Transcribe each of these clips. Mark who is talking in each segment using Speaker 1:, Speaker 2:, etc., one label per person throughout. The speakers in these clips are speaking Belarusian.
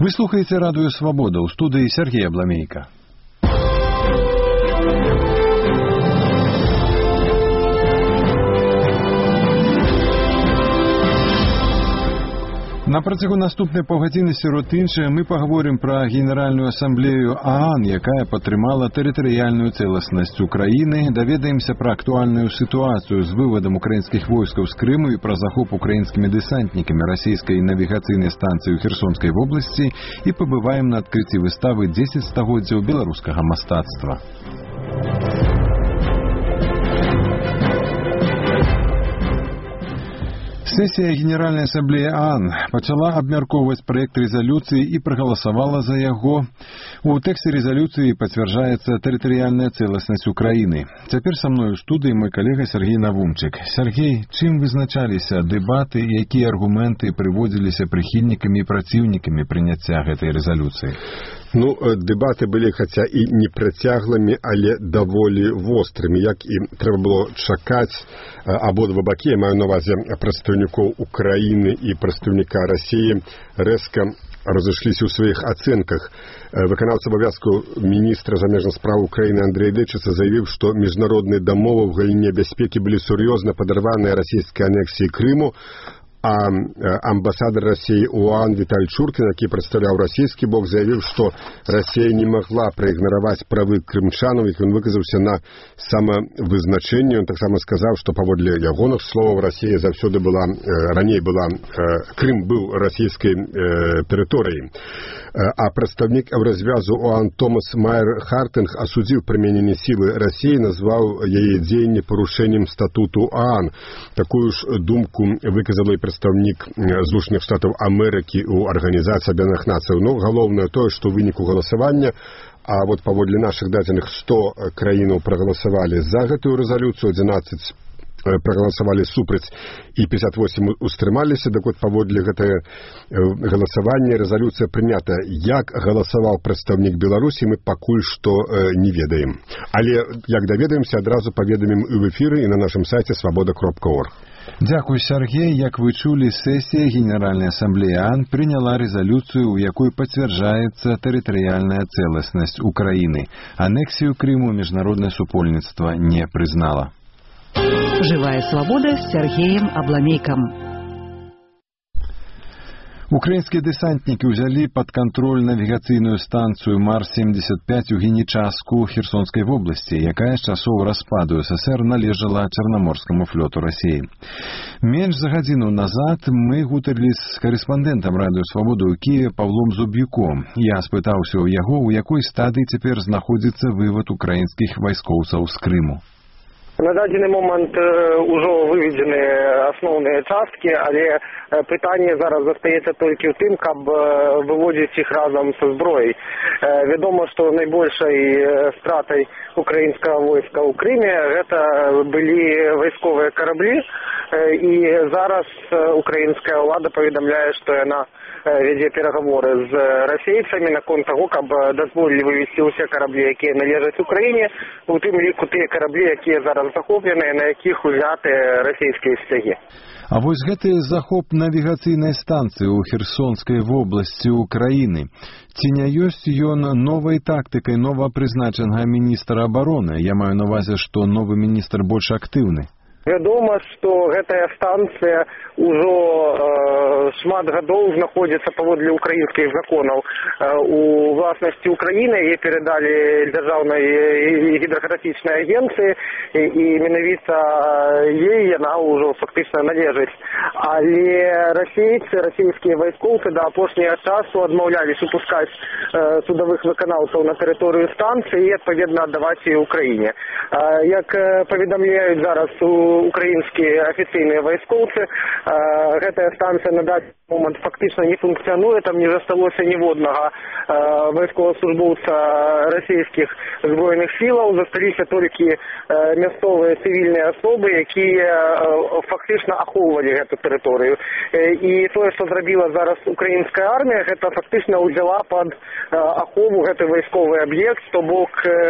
Speaker 1: Вы слухаеце радыё «Свабода», ў студыі Сергей Абламейка. На працягу наступнай паўгадзіны сярод іншага мы паговорым пра Генеральную асамблею ААН, якая падтрымала тэрытарыяльную цэласнасць Украіны, даведаемся пра актуальную сітуацыю з вывадам украінскіх войскаў з Крыму і пра захоп украінскімі дэсантнікамі расійскай навігацыйнай станцыі ў Херсонскай вобласці і пабываем на адкрыцці выставы «10 стагоддзяў беларускага мастацтва». Сессия Генеральной ассамблеи ААН пачала абмяркоўваць праект рэзалюцыі і прагаласавала за яго. У тэксце рэзалюцыі пацвярджаецца тэрытарыяльная цэласнасць Украіны. Цяпер са мной у студыі мой калега Сергей Навумчык. Сергей, чым вызначаліся дэбаты і якія аргументы прыводзіліся прыхільнікамі і праціўнікамі прыняцця гэтай рэзалюцыі?
Speaker 2: Дэбаты былі хаця і не працяглымі, але даволі вострымі, як і трэба было чакаць. Абодва бакі, я маю на ўвазе прадстаўнікоў Украіны і прадстаўніка Расіі, рэзка разышліся ў сваіх ацэнках. Выканаўца абавязкаў міністра замежных спраў Украіны Андрэй Дэчыца заявіў, што міжнародныя дамовы ў галіне бяспекі былі сур'ёзна падарваныя расійскай анексіяй Крыму, а амбасадар России ОАН Виталий Чуркин, який представлял российский бок, заявил, что Россия не могла проигнорировать правы крымчанов, и он выказался на самовызначении. Он так само сказал, что поводле ягоных слов Россия завсёды была, ранее была, Крым был российской территорией. А представник Еврозвязу ОАН Томас Майер Хартинг осудил применение силы России, назвал ее деяние порушением статуту ОАН. Такую ж думку выказал и представник Злучаных Штатов Америки у Организации Объединенных Наций. Но головное то, что в вынику голосования, а вот поводле наших дадзеных 100 краінаў проголосовали за гэтую резолюцию, 11 проголосовали супраць и 58 устрымаліся. Так вот, паводле гэтае галасавання резолюция прынята. Як галасаваў прадстаўнік Беларусі, мы пакуль што не ведаем. Але як даведаемся, адразу паведамім і в эфіры, і на нашым сайце свабода.орг.
Speaker 1: Дякую, Сергей. Як вы чулі, сессия Генеральной ассамблеи ААН приняла резолюцию, у якой подтверждается территориальная целостность Украины. Аннексию Крыму международное супольництво не признало.
Speaker 3: Живая свобода с Сергеем Абламейком.
Speaker 1: Украинские десантники взяли под контроль навигацыйную станцию Марс-75 у Генічаску Херсонской области, якая з часоў распаду СССР належала Чорноморскому флоту России. Менш за гадзіну назад мы гутарылі з карэспандэнтам радыё «Свабода» ў Киеве Павлом Зуб'юком. Я спытаўся ў яго, у якой стадыі цяпер знаходзіцца вывод украінскіх вайскоўцаў з Крыму.
Speaker 4: На дадзены момант ужо выведзены асноўныя часткі, але пытанне зараз застаецца толькі ў тым, каб выводзіць іх разам са зброяй. Вядома, што найбольшай стратай украінскага войска ў Крыме гэта былі вайсковыя караблі, і зараз украінская ўлада паведамляе, што яна вядзе пераговоры з расейцамі наконт таго, каб дазволілі вывесці ўсе караблі, якія належаць Украіне, у тым ліку тыя караблі, якія зараз захопленыя, на якіх узятыя расійскія сцягі.
Speaker 1: А вось гэты захоп навігацыйнай станцыі ў Херсонскай вобласці Украіны, ці не ёсць ён новай тактыкай новапрызначанага міністра абароны? Я маю на ўвазе, што новы міністр больш актыўны.
Speaker 4: Вядома, што гэтая станцыя ўжо шмат гадоў знаходзіцца паводле украінскіх законаў у власнасці Украіны. Яе перадалі дзяржаўнай гідраграфічнай агенцыі, і менавіта ей яна ўжо фактычна належыць. Але расійскія вайскоўцы да апошняга часу адмаўляліся пускаць судовых выканаўцаў на тэрыторыю станцыі і адпаведна аддаваць яе Украіне. Як паведамляюць зараз украінскія афіцыйныя вайскоўцы, гэтая станцыя на дадзены момант фактычна не функцыянуе, там не засталося ніводнага вайсковаслужбоўца расійскіх збройных сілаў, засталіся толькі мясцовыя цывільныя асобы, якія фактычна ахоўвалі гэту тэрыторыю. І тое, што зрабіла зараз украінская армія, гэта фактычна ўзяла пад ахову гэты вайсковы аб'ект, то бок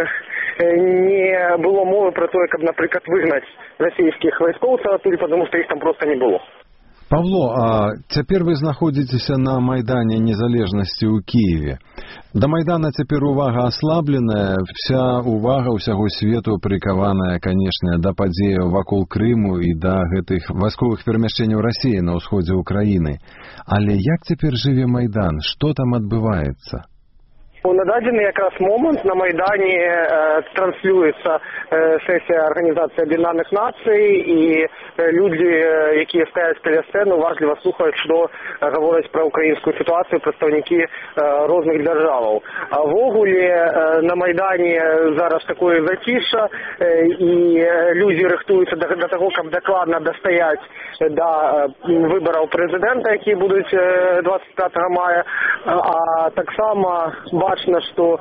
Speaker 4: не было мовы про тое, каб, напрыклад, выгнаць расійскіх вайскоўцаў адтуль, потому што іх там проста не было.
Speaker 1: Павло, а цяпер вы знаходзіцеся на Майдане Незалежнасці ў Кіеве. Да Майдана цяпер увага аслабленая, вся увага ўсяго свету прыкаваная, канешне, да падзеяў вакол Крыму і да гэтых вайсковых перамяшчэнняў Расіі на ўсходзе Украіны. Але як цяпер жыве Майдан? Што там адбываецца?
Speaker 4: На дадзены якраз момант на Майдане транслюецца сесія Арганізацыі Аб'яднаных Нацый, і людзі, якія стаяць каля сцэны, уважліва слухаюць, што гавораць пра украінскую сітуацыю прадстаўнікі розных дзяржаваў. А ввогуле на Майдане зараз такое зацішша, і людзі рыхтуюцца да таго, каб дакладна дастаяць да выбараў прэзідэнта, якія будуць 25 мая, а таксама бачна, што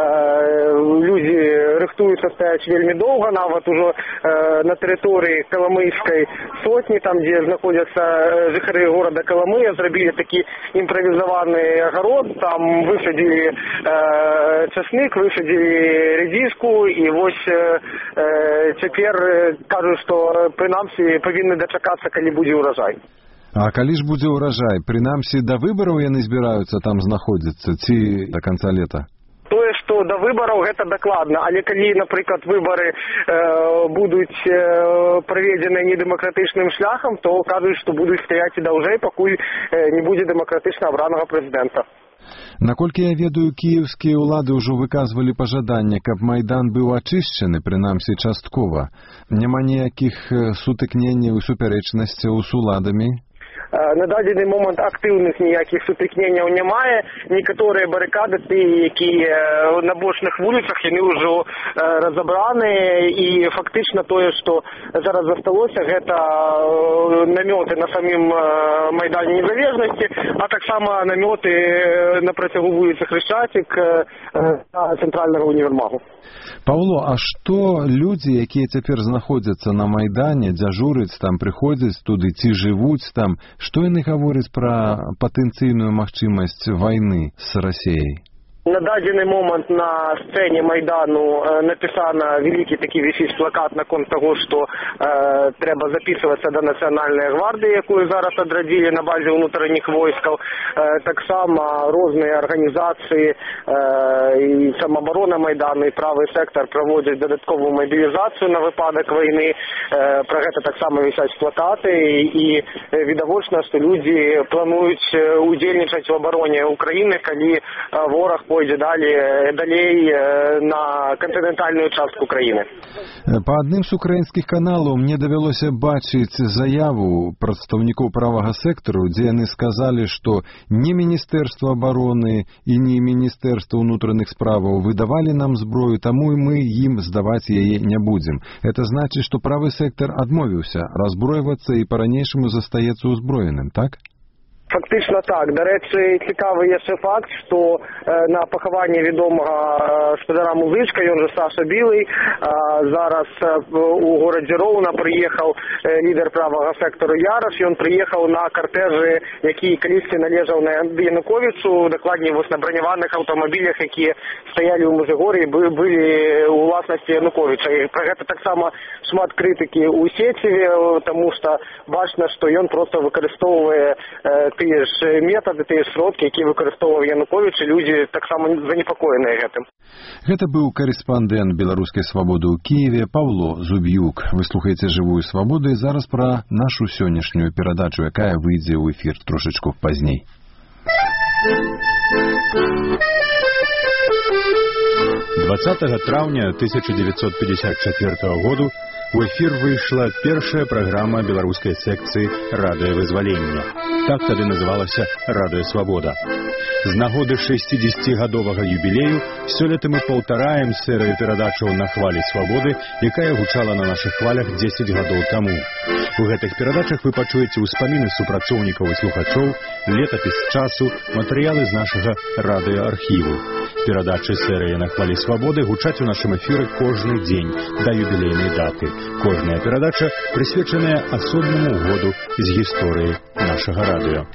Speaker 4: людзі рыхтуюцца стаяць вельмі доўга, нават ужо на тэрыторыі Каламыйскай сотні, там, дзе знаходзяцца жыхары горада Каламыя, зрабілі такі імправізаваны агарод, там высадзілі часник, высадзілі рэдзіску, і вось цяпер кажуць, што прынамсі павінны дачакацца, калі будзе ўражай.
Speaker 1: А калі ж будзе ўражай? Прынамсі, да выбараў яны збіраюцца там знаходзіцца, ці да канца лета?
Speaker 4: Тое, што да выбараў, гэта дакладна, але калі, напрыклад, выбары будуць праведзены недэмакратычным шляхам, то кажуць, што будуць стаяць і даўжэй, пакуль не будзе дэмакратычна абранага прэзідэнта.
Speaker 1: Наколькі я ведаю, кіеўскія ўлады ўжо выказвалі пажаданне, каб Майдан быў ачышчаны, прынамсі часткова. Няма ніякіх сутыкненняў і супярэчнасцяў з уладамі?
Speaker 4: На дадзены момант актыўных ніякіх сутыкненняў немає. Некаторыя барыкады, тыя, якія на бочных вуліцах, яны ўжо разабраныя, і фактычна тое, што зараз засталося, гэта намёты на самім Майдане Незалежнасці, а таксама намёты на працягу вуліцы Хрышчацік цэнтральнага універмагу.
Speaker 1: Паўло, а што людзі, якія цяпер знаходзяцца на Майдане, дзяжураць там, прыходзяць туды, ці жывуць там, што яны гавораць пра патэнцыйную магчымасць вайны з Расіяй?
Speaker 4: На дадзены момант на сцэне Майдану напісана вялікі такі вісіць плакат наконт таго, што трэба запісвацца да Нацыянальнай гвардыі, якую зараз адрадзілі на базе ўнутраных войскаў. Таксама розныя арганізацыі і самаабарона Майдану, і правы сектар праводзяць дадатковую мабілізацыю на выпадак вайны. Пра гэта таксама вісяць плакаты, і відавочна, што людзі плануюць удзельнічаць у абароне Украіны, калі вораг пойдзе далей на кантынентальную частку краіны.
Speaker 1: Па адным з украінскіх каналаў мне давялося бачыць заяву прадстаўнікоў правага сектару, дзе яны сказалі, што ні Міністэрства абароны і ні Міністэрства ўнутраных справаў выдавалі нам зброю, таму і мы ім здаваць яе не будзем. Это значыць, што правы сектар адмовіўся разбройвацца і па-ранейшаму застаецца ўзброеным, так?
Speaker 4: Фактычна так. Дарэчы, цікавы яшчэ факт, што на пахаванне вядомага спадара музычка, ён жа Саша Білый, зараз у горадзе Роўна прыехаў лідар правага сектару Яраш, ён прыехаў на картэжы, які калісьці належаў на Януковічу, дакладней вось на браняваных аўтамабілях, якія стаялі ў Мажыгор'і, былі ў уласнасці Януковіча. І пра гэта таксама шмат крытыкі ў сеціве, таму што бачна, што ён проста выкарыстоўвае тыя ж метады, тыя ж сродкі, якія выкарыстоўваў Януковіч, і людзі таксама занепакоеныя гэтым.
Speaker 1: Гэта быў карэспандэнт Беларускай свабоды ў Кіеве Паўло Зуб'юк. Вы слухаеце «Жывую свабоду», і зараз пра нашу сённяшнюю перадачу, якая выйдзе ў эфір трошачку пазней.
Speaker 5: 20 траўня 1954 году у эфір выйшла першая праграма беларускай секцыі радыёвызвалення. Так тады называлася «Радыё Свабода». З нагоды 60-гадовага юбілею сёлета мы паўтараем серыю перадачаў «На хвалі свабоды», якая гучала на нашых хвалях 10 гадоў таму. У гэтых перадачах вы пачуеце ўспаміны супрацоўнікаў і слухачоў, летапіс часу, матэрыялы з нашага радыёархіву. Перадачы серыі «На хвалі свабоды» гучаць у нашым эфіры кожны дзень да юбілейнай даты. Кожная перадача прысвечаная асобнаму году з гісторыі нашага радыё.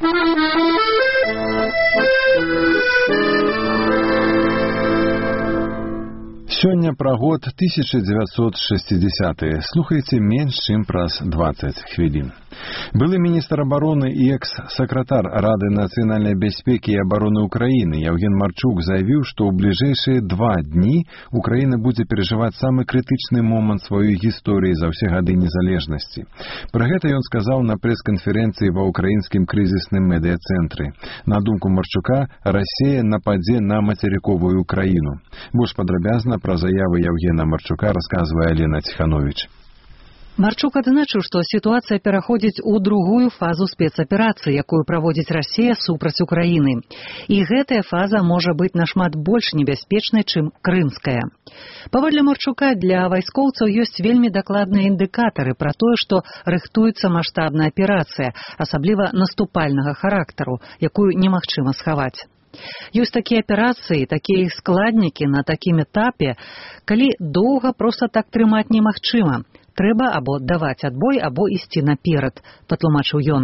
Speaker 1: Сёння пра год 1960. Слухайце менш чым праз 20 хвілін. Былы міністр абароны і экс-сакратар Рады нацыянальнай бяспекі і абароны Украіны Яўген Марчук заявіў, што ў бліжэйшыя 2 дні Украіна будзе перажываць самы крытычны момант сваёй гісторыі за ўсе гады незалежнасці. Пра гэта ён сказаў на прэс-канферэнцыі ва ўкраінскім крызісным медыа-цэнтры. На думку Марчука, Расія нападзе на мацерыковую Украіну. Больш падрабязна пра заявы Яўгена Марчука расказвае Алена Ціхановіч.
Speaker 3: Марчук адзначыў, што сітуацыя пераходзіць у другую фазу спецаперацыі, якую праводзіць Расія супраць Украіны. І гэтая фаза можа быць нашмат больш небяспечнай, чым крымская. Паводле Марчука, для вайскоўцаў ёсць вельмі дакладныя індыкатары пра тое, што рыхтуецца маштабная аперацыя, асабліва наступальнага характару, якую немагчыма схаваць. Ёсць такія аперацыі, такія іх складнікі на такім этапе, калі доўга проста так трымаць немагчыма. Трэба або даваць адбой, або ісці наперад, патлумачыў ён.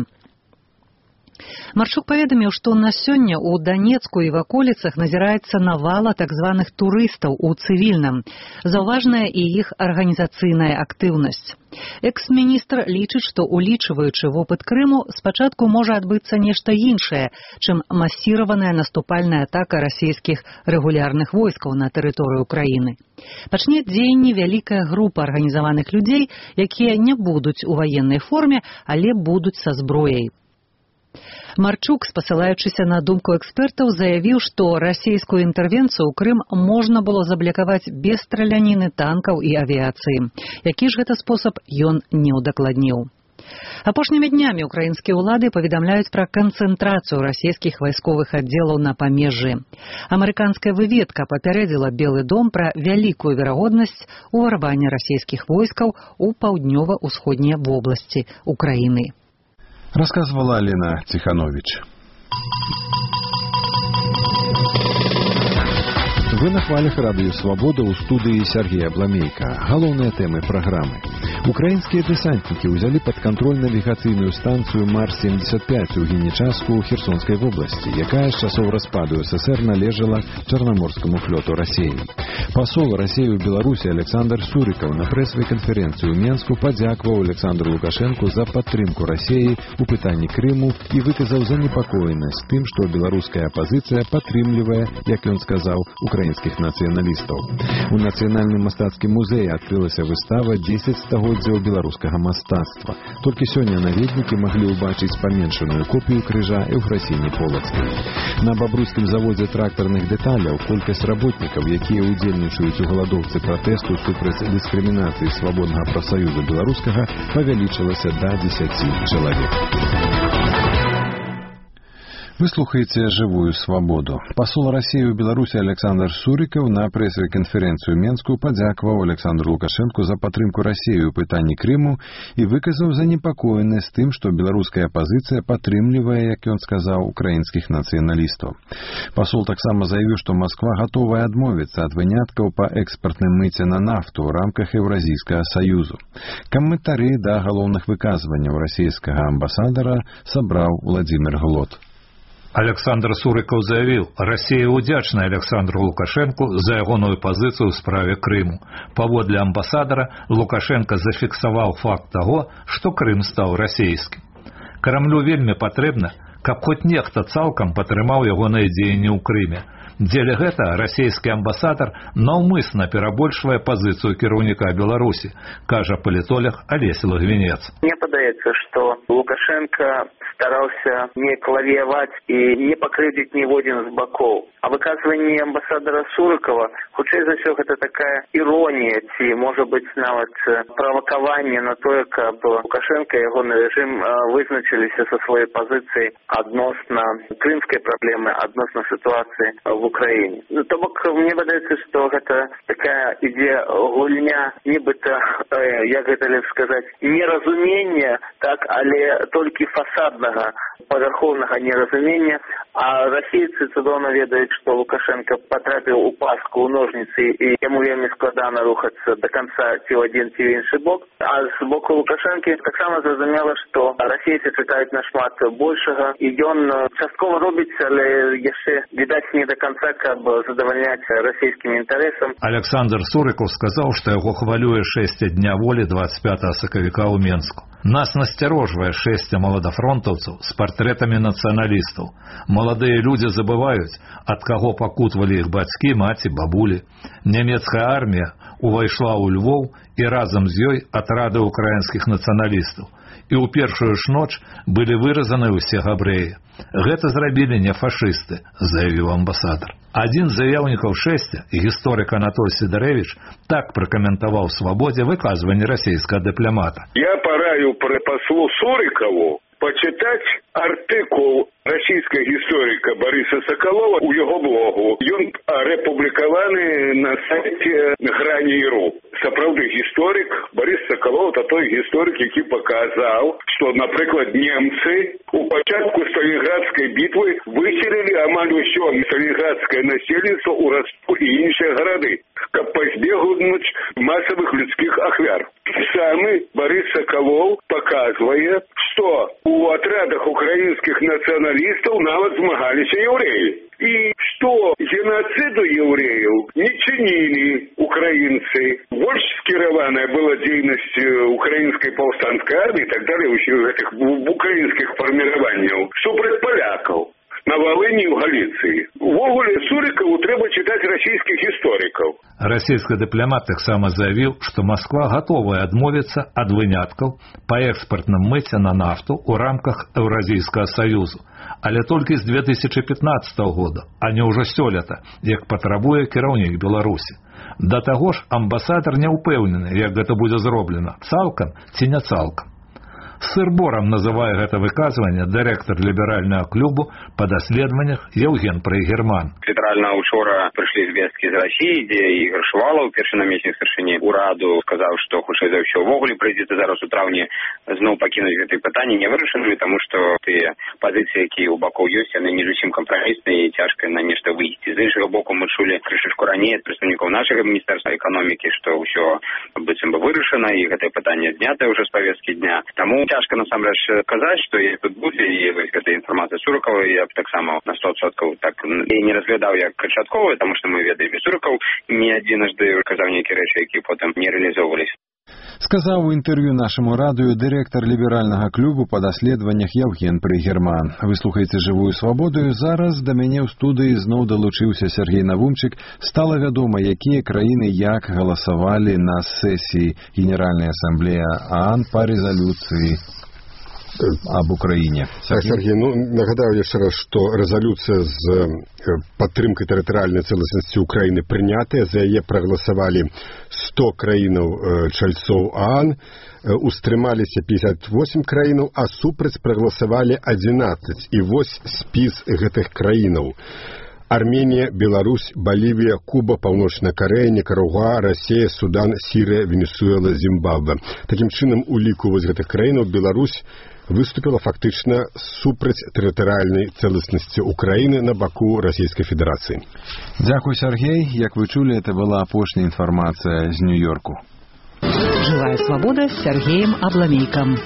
Speaker 3: Марчук паведаміў, што на сёння ў Данецку і ваколіцах назіраецца навала так званых турыстаў у цывільным. Заўважная і іх арганізацыйная актыўнасць. Экс-міністр лічыць, што, улічваючы вопыт Крыму, спачатку можа адбыцца нешта іншае, чым масіраваная наступальная атака расійскіх рэгулярных войскаў на тэрыторыю Украіны. Пачне дзеянні вялікая група арганізаваных людзей, якія не будуць у ваеннай форме, але будуць са зброяй. Марчук, спасылаючыся на думку экспертаў, заявіў, што расійскую інтэрвенцыю ў Крым можна было заблокаваць без страляніны танкаў і авіяцыі. Які ж гэта спосаб, ён не ўдакладніў. Апошнімі днямі украінскія ўлады паведамляюць пра канцэнтрацыю расійскіх вайсковых аддзелаў на памежжы. Амерыканская выведка папярэдзіла Белы дом пра вялікую верагоднасць уварвання расійскіх войскаў у паўднёва-ўсходнія вобласці Украіны.
Speaker 1: Рассказывала Алена Ціхановіч. Вы на хвалях радыё «Свабода» ў студыі Сергея Абламейка. Галоўныя тэмы праграмы. Украінскія дэсантнікі ўзялі пад кантроль навігацыйную станцыю Марс-75 у Генічаску Херсонскай вобласці, якая з часоў распаду СССР належала Чарнаморскаму флоту Расіі. Пасол Расіі ў Беларусі Александр Сурыкаў на прэсавай канферэнцыі ў Менску падзякаваў Александру Лукашэнку за падтрымку Расіі ў пытанні Крыму і выказаў занепакоенасць тым, што беларуская апазіцыя падтрымлівае, як ён сказаў, украінскіх нацыяналістаў. У Нацыянальным мастацкім музеі адкрылася выстава «10 стагоддзяў беларускага мастацтва». Толькі сёння наведнікі маглі ўбачыць паменшаную копію крыжа Еўфрасіні Полацкай. На бабруйскім заводзе трактарных дэталяў колькасць работнікаў, якія ўдзельнічаюць у галадоўцы пратэсту супраць дыскрымінацыі свабоднага прафсаюза беларускага, павялічылася да 10 чалавек. Вы слухаеце «Живую свободу». Посол России у Беларуси Александр Суриков на пресавай канферэнцыю Менскую падзякаваў Александру Лукашенку за падтрымку России ў пытанні Крыму і выказаў занепакоенасць тым, што беларуская апазіцыя падтрымлівае, як ён сказаў, украінскіх нацыяналістаў. Пасол таксама заявіў, што Москва гатовая адмовіцца ад выняткаў па экспартным мыце на нафту ў рамках Еўразійскага саюзу. Каментары да галоўных выказванняў расійскага амбасадара сабраў Владимир Глот.
Speaker 6: Александр Сурыкаў заявіў, Расія ўдзячна Александру Лукашэнку за ягоную пазіцыю ў справе Крыму. Паводле амбасадара, Лукашенко зафіксаваў факт таго, што Крым стаў расійскім. Крамлю вельмі патрэбна, каб хоць нехта цалкам падтрымаў ягоныя дзеянні ў Крыме. Дзеля гэта расійскі амбасадар наўмысна перабольшвае пазіцыю кіраўніка Беларусі, кажа палітолог Алесь Лагвінец.
Speaker 4: Мне падаецца, што Лукашенко стараўся не лавіяваць і не пакрыўдзіць ніводзін з бакоў. А выказванне амбасадара Сурыкова, хутчэй за ўсё, гэта такая іронія, ці, можа быць, нават правакаванне на тое, каб Лукашенко і ягоны рэжым вызначыліся са сваёй пазіцыяй адносна крымскай праблемы, адносна сітуацыі в Украіне. То бок, мне падаецца, што гэта такая ідзе гульня, нібыта, як гэта лепш сказаць, неразумення, так, але толькі фасаднага, павярхоўнага неразумення, а расійцы цудоўна ведаюць, што Лукашенко патрапіў у паску, у ножніцы, і яму вельмі складана рухацца да канца ці ў адзін, ці ў іншы бок. А з боку Лукашэнкі таксама зразумела, што расійцы чакаюць нашмат большага, і ён часткова робіць, але яшчэ, відаць, не да канца, каб задавальняць расійскім інтарэсам.
Speaker 6: Александр Сурыкаў сказаў, што яго хвалюе 6 дня волі 25 сакавіка ў Менску. Нас насцярожвае шэсце маладафронтаўцаў з партрэтамі нацыяналістаў. Маладыя людзі забываюць, ад каго пакутвалі іх бацькі, маці, бабулі. Нямецкая армія увайшла ў Львоў і разам з ёй атрады ўкраінскіх нацыяналістаў. І ў першую ж ноч былі выразаны ўсе габрэі. Гэта зрабілі не фашысты, заявіў амбасадар. Адзін з заяўнікаў шэсця, гісторык Анатоль Сідарэвіч, так пракаментаваў «Свабодзе» выказванне расійскага дыпламата.
Speaker 7: Я параю послу Сурыкову почитать артыкул расійскага гісторыка Бориса Соколова у яго блогу. Ён апублікаваны на сайце Грані.ру. Сапраўды гісторык Борис Соколов – это той гісторык, які паказаў, што, напрыклад, немцы у пачатку Сталінградскай бітвы выселілі амаль усё сталінградскае насельніцтва ў Ростов і іншыя гарады, каб пазбегнуць масавых людскіх ахвяр. Самы Борис Соколов паказвае, што у атрадах украінскіх нацыяналістаў нават змагаліся яўрэі. І што геноциду яўрэяў не чынілі украінцы. Больш скіраваная была дзейнасць украінскай паўстанцкай арміі і так далее, ўсіх гэтых украінскіх фарміраванняў супраць палякаў на Волыні і ў Галіцыі. Увогуле Сурыкову трэба чытаць расійскіх гісторыкаў.
Speaker 6: Расійскі дыпламат таксама заявіў, што Масква гатовая адмовіцца ад выняткаў па экспартным мыце на нафту ў рамках Еўразійскага саюзу, але толькі з 2015 года, а не ўжо сёлета, як патрабуе кіраўнік Беларусі. Да таго ж амбасадар не ўпэўнены, як гэта будзе зроблена, цалкам ці не цалкам. Сыр-борам называе гэта выказванне дырэктар ліберальнага клубу па даследаваннях Еўген Прыгерман.
Speaker 8: Літаральна учора прыйшлі звесткі з Расіі, дзе Ігор Шувалаў, першы намеснік старшыні ўраду, сказаў, што хутчэй за ўсё ўвогуле прыйдзецца зараз у траўні зноў пакінуць гэтыя пытанні нявырашанымі, таму што тыя пазіцыі, якія ў бакоў ёсць, яны не зусім кампрамісныя і цяжка на нешта выйсці. З іншага боку, мы чулі крышачку раней ад прадстаўнікоў нашага міністэрства эканомікі, што ўсё быццам бы вырашана і гэтае пытанне знятае ўжо з павесткі дня. Таму цяжка насамрэч казаць, што тут будзе, і гэта інфармацыя Сурыкова, я б таксама на 100% так і не разглядаў як канчатковую, таму што мы ведаем, і Сурыков не адзінажды казаў нейкія рэчы, якія потым не рэалізоўваліся.
Speaker 1: Сказаў у інтэрв'ю нашаму радыё дырэктар ліберальнага клубу па даследаваннях Еўген Прыгерман. Вы слухаеце «Жывую свабоду». Зараз да мяне ў студыі зноў далучыўся Сергей Навумчык. Стала вядома, якія краіны як галасавалі на сесіі Генеральнай асамблеі ААН па рэзалюцыі об Украине.
Speaker 2: Сергей, нагадаю яшчэ раз, што рэзалюцыя з падтрымкай тэрытарыяльнай цэласнасці Украіны прынятая, за яе прагаласавалі 100 краінаў чальцоў ААН, устрымаліся 58 краінаў, а супраць прагаласавалі 11. І вось спіс гэтых краінаў. Арменія, Беларусь, Балівія, Куба, Паўночная Карэя, Никарагуа, Расія, Судан, Сірыя, Венесуэла, Зімбабве. Такім чынам, у ліку вось гэтых краінаў Беларусь выступила фактычна супраць тэрытарыяльнай цэласнасці Украіны на баку Расійскай Федэрацыі.
Speaker 1: Дзякуй, Сергей. Як вы чулі, это была апошняя інфармацыя з Нью-Йорку.
Speaker 3: Живая свобода с Сергеем Абламейком.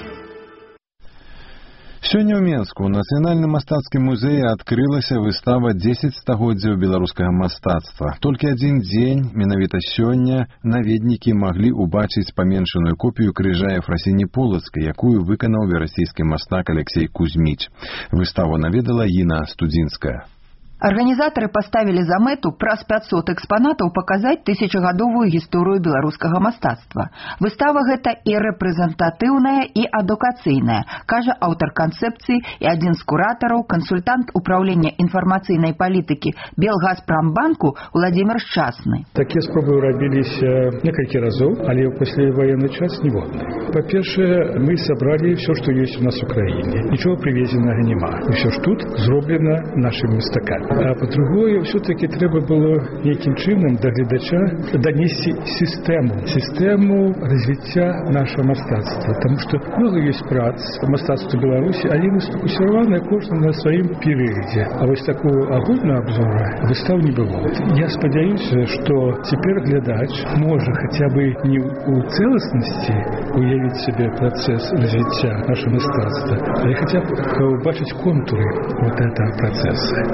Speaker 1: Сёння ў Менску ў Нацыянальным мастацкім музеі адкрылася выстава 10 стагоддзяў беларускага мастацтва. Толькі адзін дзень, менавіта сёння, наведнікі маглі ўбачыць паменшаную копію крыжа Ефрасіні Полацкай, якую выканаў верасійскі мастак Алексей Кузьміч. Выставу наведала Інна Студзінская.
Speaker 9: Арганізатары паставілі за мэту праз 500 экспанатаў паказаць тысячагадовую гісторыю беларускага мастацтва. Выстава гэта і рэпрэзентатыўная, і адукацыйная, кажа аўтар канцэпцыі і адзін з куратараў, кансультант управлення інфармацыйнай палітыкі Белгазпрамбанку Владимир Шчасны.
Speaker 10: Такія спробы рабіліся некалькі разоў, але ў пасляваенны час ніводны. Па-першае, мы сабралі ўсё, што ёсць у нас у краіне. Нічого прывезенага няма. Усё ж тут зроблена нашымі мастакамі. А по-другое, все-таки трэба было нейкім чынам да гледача данесці сістэму развіцця нашего мастацтва. Тому што много ёсць прац мастацтва Беларусі, але яны сфокусіраваны кожны на сваім перыядзе. А вось такого агульнага абзора выстав не было. Я спадзяюся, што цяпер глядач можа хаця бы не ў цэласнасці уявіць сабе працэс развіцця нашего мастацтва, але хаця б убачыць контуры вот этого процесса.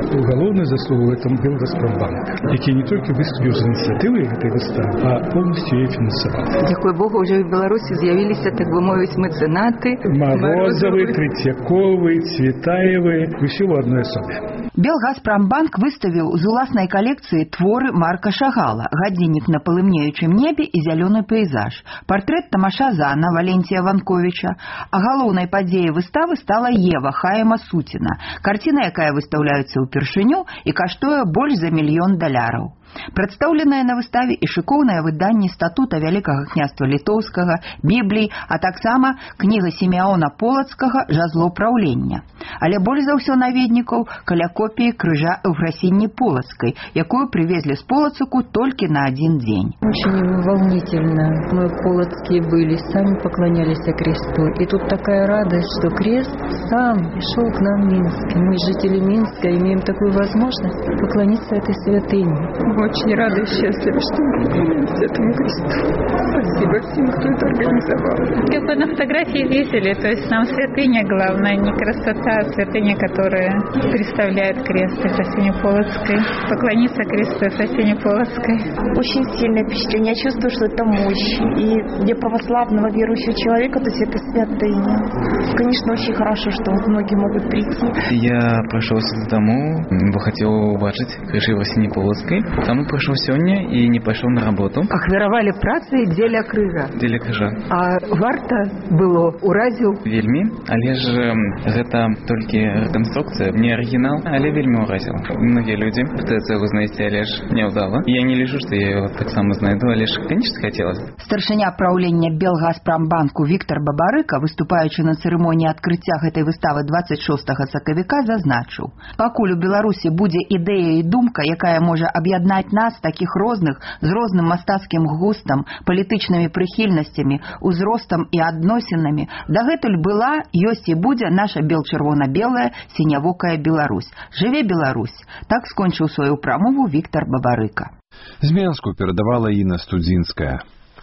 Speaker 10: галоўная заслуга в этом был Газпромбанк, які не толькі выступіў з ініцыятывай гэтай выставы, а полностью яе фінансаваў.
Speaker 9: Дзякуй Богу, ўжо ў Беларусі з'явіліся, так бы мовіць, мецэнаты.
Speaker 10: Морозовы, Третьяковы, Цветаевы, усё ў адной асобе.
Speaker 9: Белгазпромбанк выставіў з уласнай калекцыі творы Марка Шагала, гадзіннік на палымнеючым небе і зялёны пейзаж, партрэт Тамаша Зана, Валентія Ванковіча, а галоўнай падзеяй выставы стала Ева Хаема Суціна, карціна, якая выстаўляецца ўпершыню і каштуе больш за $1 мільён. Прадстаўленае на выставе і шыкоўнае выданне статута Вялікага княства Літоўскага, Біблій, а таксама кніга Сімеона Полацкага «Жазло праўлення». Але больш за ўсё наведнікаў каля копіі крыжа Эўфрасіні Полацкай, якую прывезлі з Полацку толькі на один дзень.
Speaker 11: Очень волнительно. Мы полоцкие были, сами поклонялись кресту. И тут такая радость, что крест сам шел к нам в Минске. Мы, жители Минска, имеем такую возможность поклониться этой святыне. Очень рада и счастлива, что мы поклоняемся этому кресту. Спасибо всем, кто это организовал.
Speaker 12: Как бы на фотографии видели, то есть нам святыня главное, не красота, а святыня, которая представляет крест Эфросинии Полоцкой. Поклониться кресту Эфросинии Полоцкой.
Speaker 13: Очень сильное впечатление. Я чувствую, что это мощь. И для православного верующего человека, то есть это святыня. Конечно, очень хорошо, что вот многие могут прийти.
Speaker 14: Я пришел сюда домой, бо хотел убачить крыжи Эфросинии Полоцкой. Там прийшов сьогодні і не пішов на роботу.
Speaker 9: Ахвяравалі працы дзеля крыжа.
Speaker 14: Дзеля крыжа.
Speaker 9: А варта было уразіў?
Speaker 14: Вельмі, але ж гэта толькі рэканструкцыя, не арыгінал, але вельмі уразіў. Многія людзі пытаюцца яго знайсці, але ж няўдала. Я не лічу, што я яго таксама знайду, але ж, конечно, хацелася.
Speaker 9: Старшыня праўлення Белгазпромбанку Віктор Бабарыка, выступаючы на цырымоніі адкрыцця гэтай выставы 26 сакавіка, зазначыў: пакуль у Беларусі будзе ідэя і думка, якая можа аб'яднаць нас, такіх розных, з розным мастацкім густам, палітычнымі прыхільнасцямі, узростам і адносінамі, дагэтуль была, ёсць і будзе наша бел-чырвона-белая сінявокая Беларусь. Жыве Беларусь! Так скончыў сваю прамову Віктор Бабарыка.
Speaker 1: З Менску перадавала Інна Студзінская.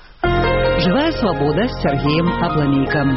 Speaker 3: Живая свобода с Сергеем Абламейком.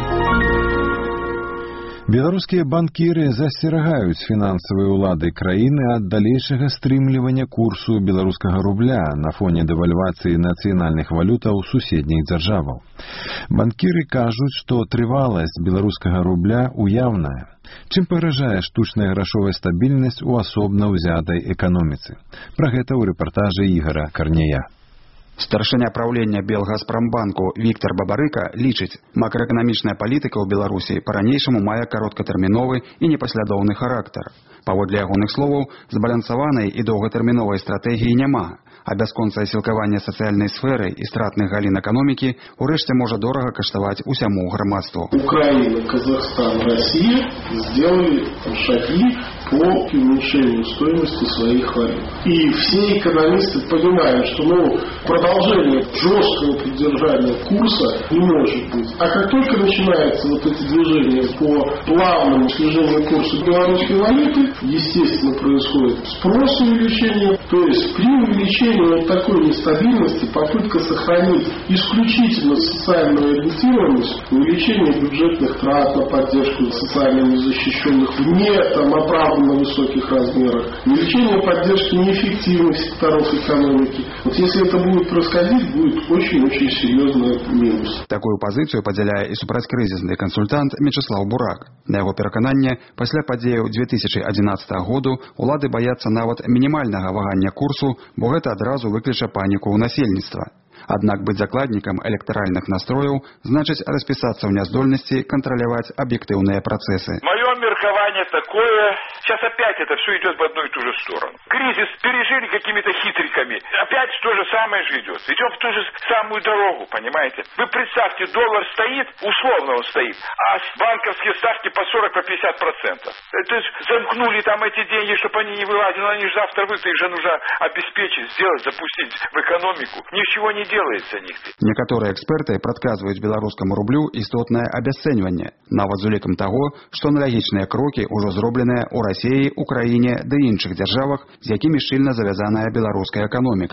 Speaker 1: Беларускія банкіры засцерагаюць фінансавыя ўлады краіны ад далейшага стрымлівання курсу беларускага рубля на фоне дэвальвацыі нацыянальных валютаў суседніх дзяржаваў. Банкіры кажуць, што трываласць беларускага рубля уяўная, чым пагражае штучная грашовая стабільнасць у асобна ўзятай эканоміцы. Пра гэта ў рэпартажы Ігара Карнея.
Speaker 15: Старшыня праўлення Белгазпромбанку Віктор Бабарыка лічыць, макраэканамічная палітыка ў Беларусі па-ранейшаму мае кароткатэрміновы і непаслядоўны характар. Паводле ягоных словаў, збалансаванай і доўгатэрміновай стратэгіі няма, а бясконцае сілкаванне сацыяльнай сферы і стратных галін эканомікі ўрэшце можа дорага каштаваць усяму грамадству.
Speaker 16: Украина, Казахстан, Россия сделали шаги по уменьшению стоимости своих валют. И все экономисты понимают, что продолжение жесткого придержания курса не может быть. А как только начинаются вот эти движения по плавному снижению курса белорусской валюты, естественно, происходит спрос увеличения. То есть при увеличении вот такой нестабильности попытка сохранить исключительно социальную ориентированность, увеличение бюджетных трат на поддержку социально незащищенных вне оправданно высоких размерах, увеличение поддержки неэффективных секторов экономики. Вот если это будет происходить, будет очень-очень серьезный минус.
Speaker 15: Такую пазіцыю падзяляе і супрацькрызісны кансультант Мечыслаў Бурак. На яго перакананне, пасля падзеяў 2011 году улады баяцца нават мінімальнага вагання курсу, бо гэта адразу выкліча паніку ў насельніцтва. Аднак быць закладнікам электаральных настрояў значыць распісацца ў няздольнасці кантраляваць аб'ектыўныя працэсы.
Speaker 17: Мое меркование такое, сейчас опять это все идет в одну и ту же сторону. Кризис пережили какими-то хитриками, опять то же самое же идет. Идем в ту же самую дорогу, понимаете? Вы представьте, доллар стоит, условно он стоит, а банковские ставки по 40-50%. То есть замкнули там эти деньги, чтобы они не вылазили, они же завтра их же нужно обеспечить, сделать, запустить в экономику. Ничего не делается нигде.
Speaker 15: Некаторыя эксперты прадказваюць беларускаму рублю істотнае абясцэньванне, нават з улікам таго, што аналагічныя крокі ўжо зробленыя ў Расіі, Украіне ды іншых дзяржавах, з якімі шчыльна завязаная беларуская эканоміка.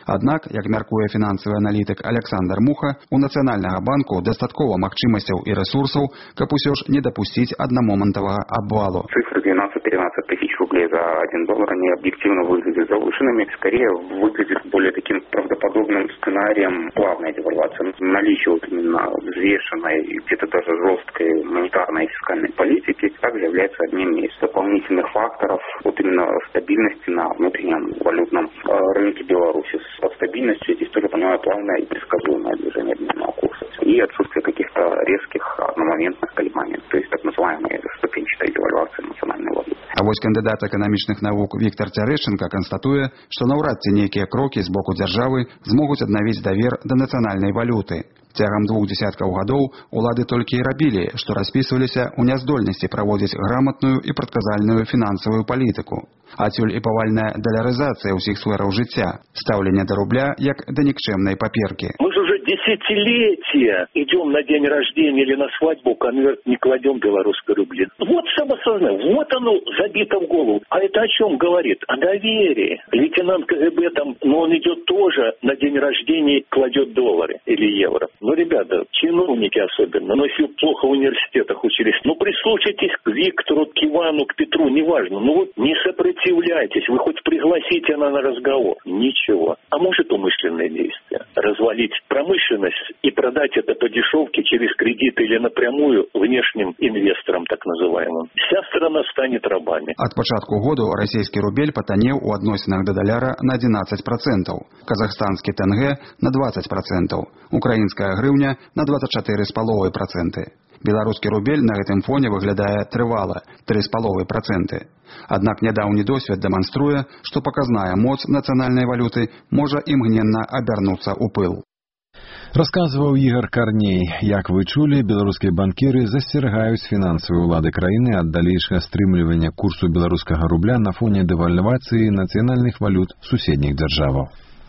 Speaker 15: Аднак, як мяркуе фінансавы аналітык Александр Муха, у Нацыянальнага банку дастаткова магчымасцяў і рэсурсаў, каб усё ж не дапусціць аднамомантавага абвалу.
Speaker 8: Цифры 12-13 тысяч рублей за $1, они объективно выглядят завышенными. Скорее, выглядит более таким правдоподобным сценарием плавной девальвации. Наличие вот именно взвешенной, где-то даже жесткой монетарной и фискальной политики также является одним из дополнительных факторов вот именно стабильности на внутреннем валютном рынке Беларуси. Под стабильностью здесь тоже, понимаю, плавное и предсказуемое движение обменного курса. И отсутствие каких-то резких одномоментных колебаний. То есть так называемая ступенчатая девальвация национальной валюты.
Speaker 15: А вось кандыдат эканамічных навук Віктор Цярэшчанка канстатуе, што наўрад ці нейкія крокі з боку дзяржавы змогуць аднавіць давер да нацыянальнай валюты. Цягам 2 дзесяткаў гадоў улады толькі і рабілі, што распісваліся ў няздольнасці праводзіць граматную і прадказальную фінансавую палітыку. Адсюль і павальная далярызацыя ўсіх сфераў жыцця, стаўленне да рубля як да нікчэмнай паперкі.
Speaker 18: Мы же уже десятилетия идем на день рождения или на свадьбу, конверт не кладем белорусской рубли. Вот самосознание, вот оно забито в голову. А это о чем говорит? О доверии. Лейтенант КГБ там, но он идет тоже на день рождения, кладет доллары или евро. Ну, ребята, чиновники особенно, но если плохо в университетах учились, ну, прислушайтесь к Виктору, к Ивану, к Петру, неважно. Ну, вот не сопротивляйтесь, вы хоть пригласите она на разговор. Ничего. А может умышленное действие? Развалить промышленность и продать это по дешевке через кредиты или напрямую внешним инвесторам, так называемым. Вся страна станет рабами.
Speaker 15: Ад пачатку году расійскі рубель патанеў у адносінах да даляра на 11%, казахстанскі тенге на 20%, украінская грыўня на 24,5%. Беларускі рубель на гэтым фоне выглядае трывала 3,5%. Аднак нядаўні досвед дэманструе, што паказная моц нацыянальнай валюты можа імгненна абярнуцца ў пыл.
Speaker 1: Расказваў Ігор Карней. Як вы чулі, беларускія банкіры засцерагаюць фінансавыя ўлады краіны ад далейшага стрымлівання курсу беларускага рубля на фоне дэвальвацыі нацыянальных валют суседніх дзяржаваў.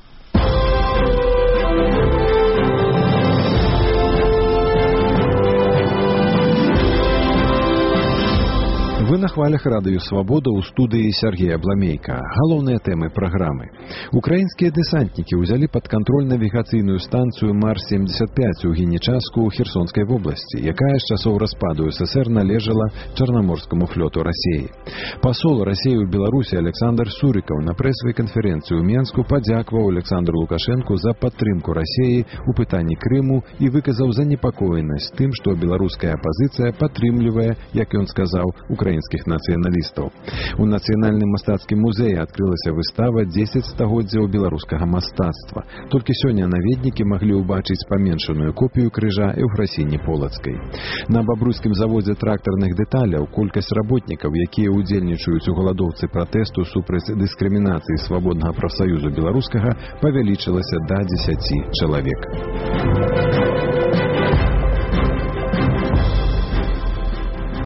Speaker 1: Вы на хвалях радыё «Свабода» ў студыі Сергея Бламейка. Галоўныя тэмы праграмы. Украінскія дэсантнікі ўзялі пад кантроль навігацыйную станцыю Марс-75 у Генічаску ў Херсонскай вобласці, якая з часоў распаду СССР належала Чарнаморскаму флоту Расіі. Пасол Расіі ў Беларусі Александр Сурыкаў на прэсавай канферэнцыі ў Менску падзякаваў Александру Лукашэнку за падтрымку Расіі ў пытанні Крыму і выказаў занепакоенасць тым, што беларуская апазіцыя падтрымлівае, як ён сказаў, украінскіх нацыяналістаў. У Нацыянальным мастацкім музеі адкрылася выстава «10 стагоддзяў беларускага мастацтва». Толькі сёння наведнікі маглі ўбачыць паменшаную копію крыжа Еўфрасіні Полацкай. На бабруйскім заводзе трактарных дэталяў колькасць работнікаў, якія ўдзельнічаюць у галадоўцы пратэсту супраць дыскрымінацыі свабоднага прафсаюзу беларускага, павялічылася да 10 чалавек.